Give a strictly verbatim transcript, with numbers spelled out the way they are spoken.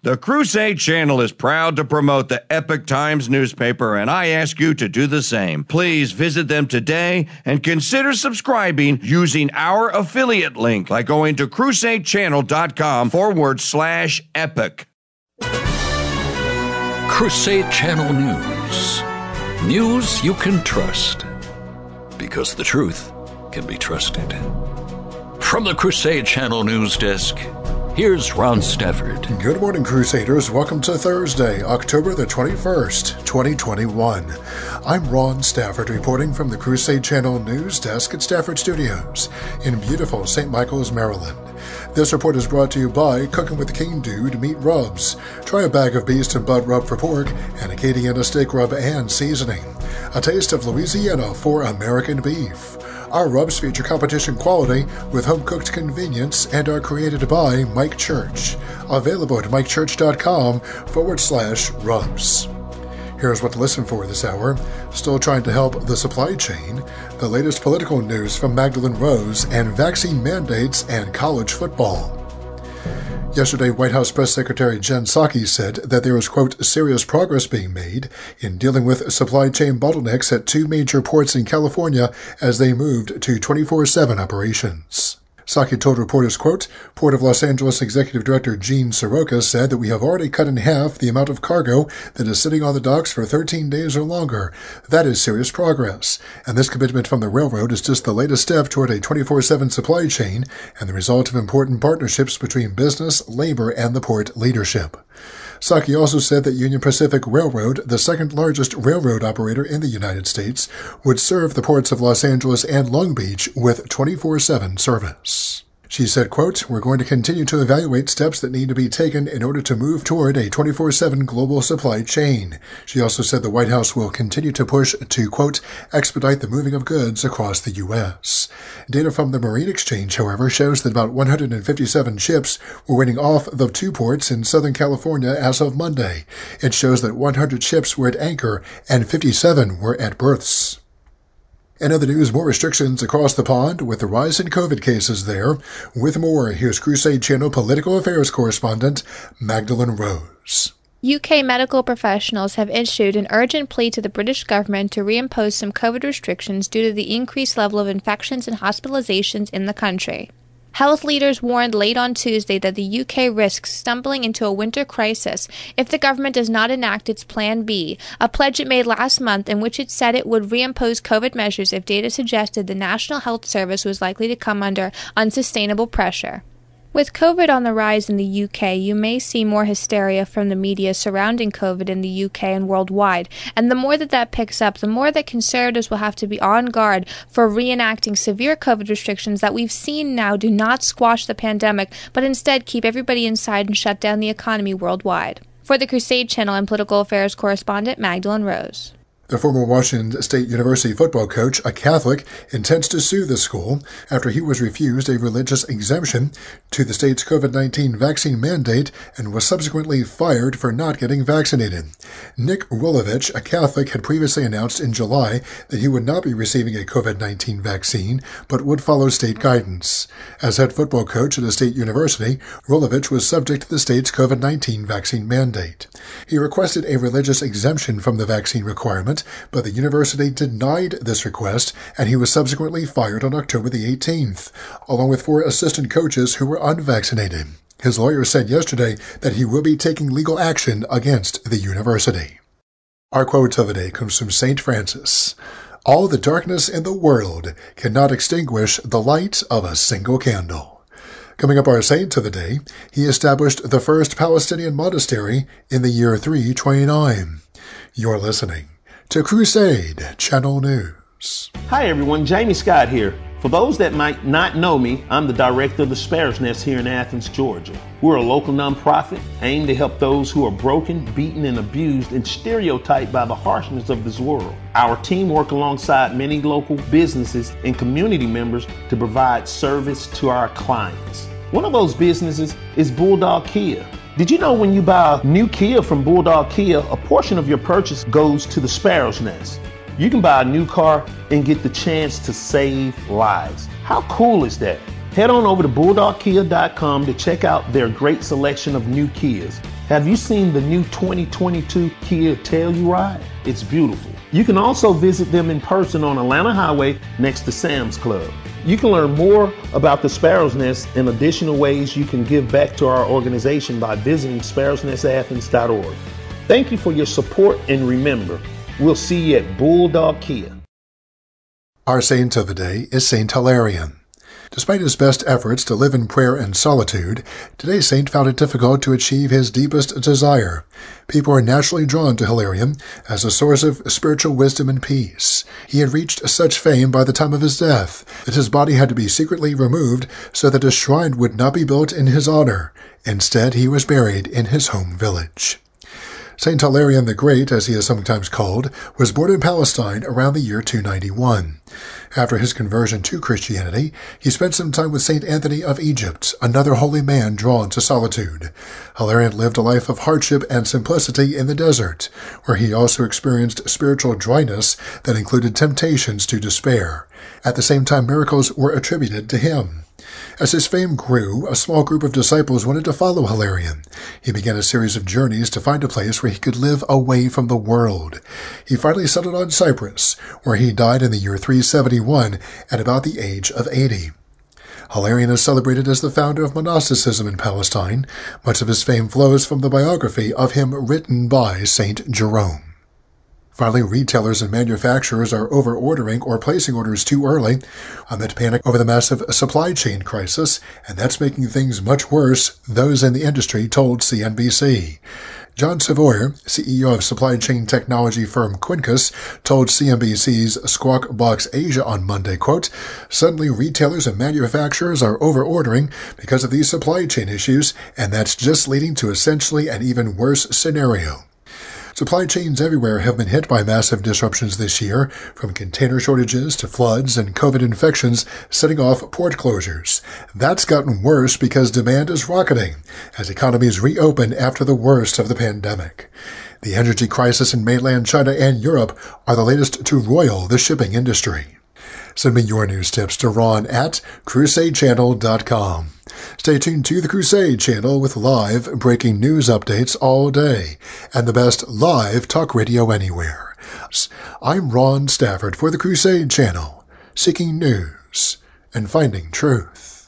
The Crusade Channel is proud to promote the Epoch Times newspaper, and I ask you to do the same. Please visit them today and consider subscribing using our affiliate link by going to crusadechannel.com forward slash epic. Crusade Channel News. News you can trust. Because the truth can be trusted. From the Crusade Channel News Desk, here's Ron Stafford. Good morning, Crusaders. Welcome to Thursday, October the twenty-first, twenty twenty-one. I'm Ron Stafford reporting from the Crusade Channel News Desk at Stafford Studios in beautiful Saint Michael's, Maryland. This report is brought to you by Cooking with the King Dude Meat Rubs. Try a bag of beast and butt rub for pork and Acadiana steak rub and seasoning. A taste of Louisiana for American beef. Our rubs feature competition quality with home-cooked convenience and are created by Mike Church. Available at mikechurch.com forward slash rubs. Here's what to listen for this hour. Still trying to help the supply chain. The latest political news from Magdalene Rose and vaccine mandates and college football. Yesterday, White House Press Secretary Jen Psaki said that there is, quote, serious progress being made in dealing with supply chain bottlenecks at two major ports in California as they moved to twenty-four seven operations. Psaki told reporters, quote, Port of Los Angeles Executive Director Gene Soroka said that we have already cut in half the amount of cargo that is sitting on the docks for thirteen days or longer. That is serious progress. And this commitment from the railroad is just the latest step toward a twenty-four seven supply chain and the result of important partnerships between business, labor, and the port leadership. Psaki also said that Union Pacific Railroad, the second largest railroad operator in the United States, would serve the ports of Los Angeles and Long Beach with twenty-four seven service. She said, quote, we're going to continue to evaluate steps that need to be taken in order to move toward a twenty-four seven global supply chain. She also said the White House will continue to push to, quote, expedite the moving of goods across the U S. Data from the Marine Exchange, however, shows that about one hundred fifty-seven ships were waiting off the two ports in Southern California as of Monday. It shows that one hundred ships were at anchor and fifty-seven were at berths. In other news, more restrictions across the pond with the rise in COVID cases there. With more, here's Crusade Channel Political Affairs correspondent Magdalene Rose. U K medical professionals have issued an urgent plea to the British government to reimpose some COVID restrictions due to the increased level of infections and hospitalizations in the country. Health leaders warned late on Tuesday that the U K risks stumbling into a winter crisis if the government does not enact its Plan B, a pledge it made last month in which it said it would reimpose COVID measures if data suggested the National Health Service was likely to come under unsustainable pressure. With COVID on the rise in the U K, you may see more hysteria from the media surrounding COVID in the U K and worldwide. And the more that that picks up, the more that conservatives will have to be on guard for reenacting severe COVID restrictions that we've seen now do not squash the pandemic, but instead keep everybody inside and shut down the economy worldwide. For the Crusade Channel and Political Affairs correspondent, Magdalene Rose. The former Washington State University football coach, a Catholic, intends to sue the school after he was refused a religious exemption to the state's COVID nineteen vaccine mandate and was subsequently fired for not getting vaccinated. Nick Rolovich, a Catholic, had previously announced in July that he would not be receiving a COVID nineteen vaccine, but would follow state guidance. As head football coach at a state university, Rolovich was subject to the state's COVID nineteen vaccine mandate. He requested a religious exemption from the vaccine requirement, but the university denied this request, and he was subsequently fired on October the eighteenth, along with four assistant coaches who were unvaccinated. His lawyer said yesterday that he will be taking legal action against the university. Our quote of the day comes from Saint Francis. All the darkness in the world cannot extinguish the light of a single candle. Coming up, our saint of the day, he established the first Palestinian monastery in the year three twenty-nine. You're listening to Crusade Channel News. Hi everyone, Jamie Scott here. For those that might not know me, I'm the director of the Sparrow's Nest here in Athens, Georgia. We're a local nonprofit aimed to help those who are broken, beaten, and abused and stereotyped by the harshness of this world. Our team works alongside many local businesses and community members to provide service to our clients. One of those businesses is Bulldog Kia. Did you know when you buy a new Kia from Bulldog Kia, a portion of your purchase goes to the Sparrow's Nest? You can buy a new car and get the chance to save lives. How cool is that? Head on over to bulldog kia dot com to check out their great selection of new Kias. Have you seen the new twenty twenty-two Kia Telluride? It's beautiful. You can also visit them in person on Atlanta Highway next to Sam's Club. You can learn more about the Sparrow's Nest and additional ways you can give back to our organization by visiting sparrows nest athens dot org. Thank you for your support, and remember, we'll see you at Bulldog Kia. Our saint of the day is Saint Hilarion. Despite his best efforts to live in prayer and solitude, today's saint found it difficult to achieve his deepest desire. People are naturally drawn to Hilarion as a source of spiritual wisdom and peace. He had reached such fame by the time of his death that his body had to be secretly removed so that a shrine would not be built in his honor. Instead, he was buried in his home village. Saint Hilarion the Great, as he is sometimes called, was born in Palestine around the year two ninety-one. After his conversion to Christianity, he spent some time with Saint Anthony of Egypt, another holy man drawn to solitude. Hilarion lived a life of hardship and simplicity in the desert, where he also experienced spiritual dryness that included temptations to despair. At the same time, miracles were attributed to him. As his fame grew, a small group of disciples wanted to follow Hilarion. He began a series of journeys to find a place where he could live away from the world. He finally settled on Cyprus, where he died in the year three seventy-one at about the age of eighty. Hilarion is celebrated as the founder of monasticism in Palestine. Much of his fame flows from the biography of him written by Saint Jerome. Finally, retailers and manufacturers are over-ordering or placing orders too early amid panic over the massive supply chain crisis, and that's making things much worse, those in the industry told C N B C. John Savoyer, C E O of supply chain technology firm Quincus, told C N B C's Squawk Box Asia on Monday, quote, "Suddenly retailers and manufacturers are over-ordering because of these supply chain issues, and that's just leading to essentially an even worse scenario." Supply chains everywhere have been hit by massive disruptions this year, from container shortages to floods and COVID infections setting off port closures. That's gotten worse because demand is rocketing as economies reopen after the worst of the pandemic. The energy crisis in mainland China and Europe are the latest to roil the shipping industry. Send me your news tips to Ron at crusade channel dot com. Stay tuned to the Crusade Channel with live breaking news updates all day and the best live talk radio anywhere. I'm Ron Stafford for the Crusade Channel, seeking news and finding truth.